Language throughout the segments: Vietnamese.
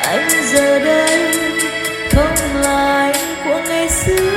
anh giờ đây không là anh của ngày xưa.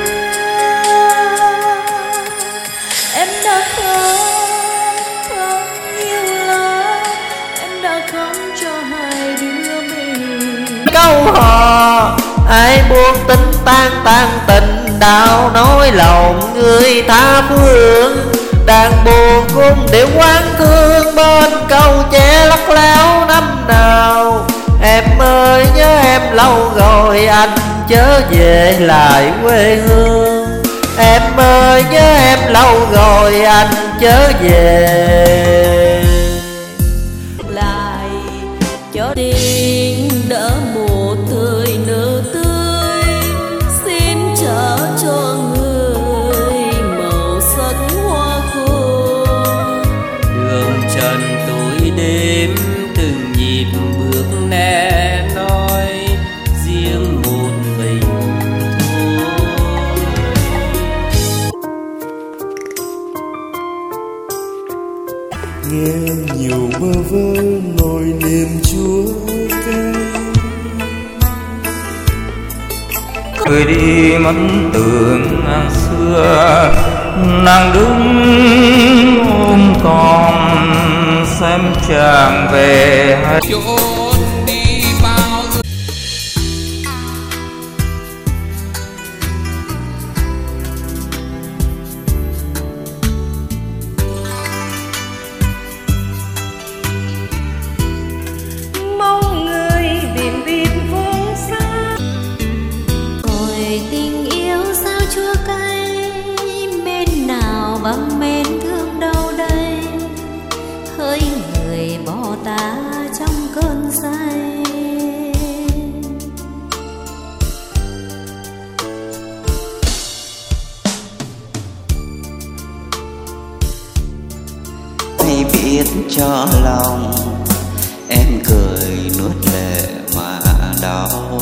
Em đã không yêu lắm, em đã không cho hai đứa mình. Câu hò ai buông tính tan tình đau nói lòng người tha phương. Đàn buồn cung điệu quán thương bên câu che lắc léo năm nào. Em ơi nhớ em lâu rồi anh chớ về lại quê hương. Em ơi nhớ em lâu rồi anh chớ về lại cho tình đỡ một thời nở tươi. Xin trả cho người màu sắc hoa khô. Đường trần tối đêm từng nhịp bước nè nói riêng một mình thôi. Nghe nhiều bơ vơ nỗi niềm chúa cay. Người đi mất tưởng năm xưa, nàng đứng ôm con xem chàng về hay mong người biển biệt phương xa. Rồi tình yêu sao chua cay, bên nào vắng mến thương đâu đây. Hỡi người bỏ ta trong cơn say. Hãy biết cho lòng em cười nuốt lệ mà đau.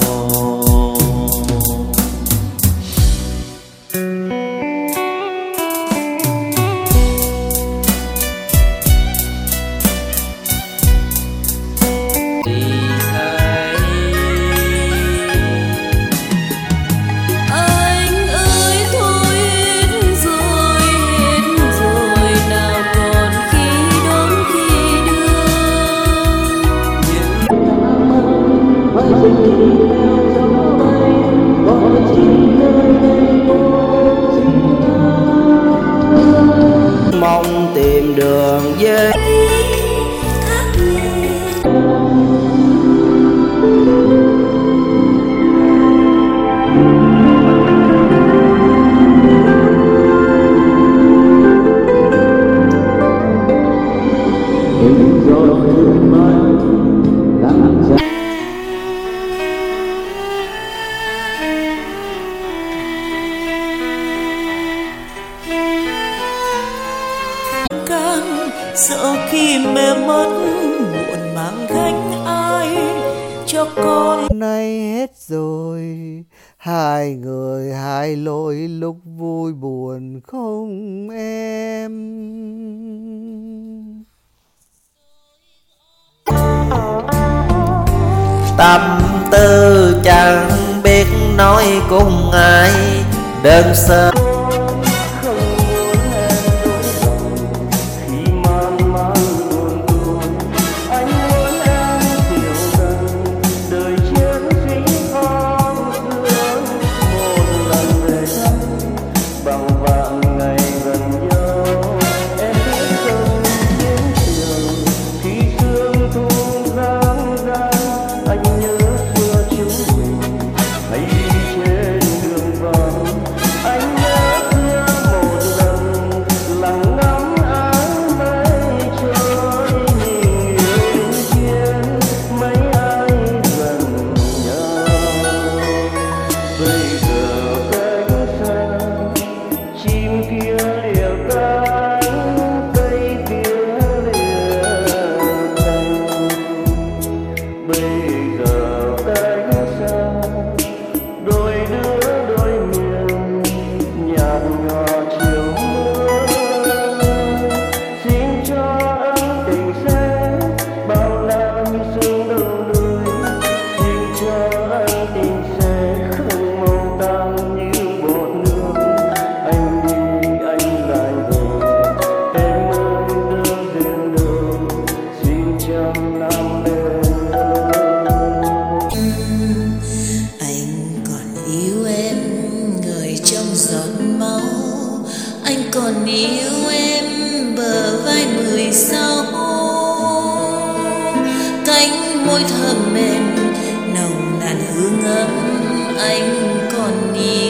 Anh ơi thôi hết rồi nào còn khi đón khi đưa. mong tìm đường về. Sợ khi mẹ mất muộn mang gánh ai cho con. Nay hết rồi, hai người hai lối, lúc vui buồn không em. Tâm tư chẳng biết nói cùng ai, đơn sơ thơm mềm nồng nàn hương ấm anh còn nhiều.